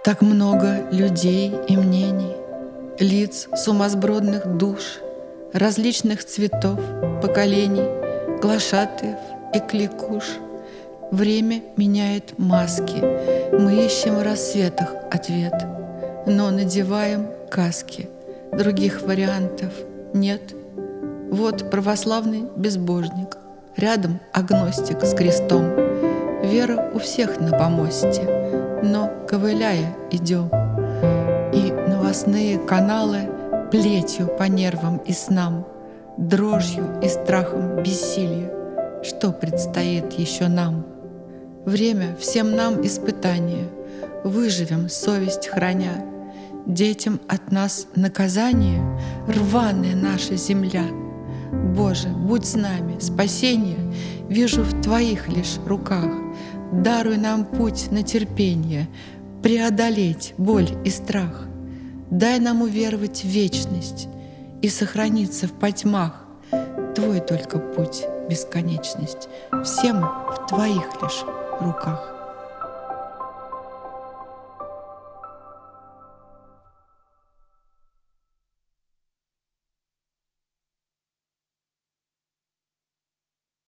Так много людей и мнений, лиц сумасбродных душ, различных цветов, поколений, глашатаев и кликуш. Время меняет маски, мы ищем в рассветах ответ, но надеваем каски, других вариантов нет. Вот православный безбожник, рядом агностик с крестом. Вера у всех на помосте, но, ковыляя, идем. И новостные каналы плетью по нервам и снам, дрожью и страхом бессилия. Что предстоит еще нам? Время всем нам испытание, выживем, совесть храня. Детям от нас наказание, рваная наша земля. Боже, будь с нами, спасение вижу в Твоих лишь руках. Даруй нам путь на терпение, преодолеть боль и страх. Дай нам уверовать в вечность и сохраниться в потьмах. Твой только путь — бесконечность, все мы в Твоих лишь руках.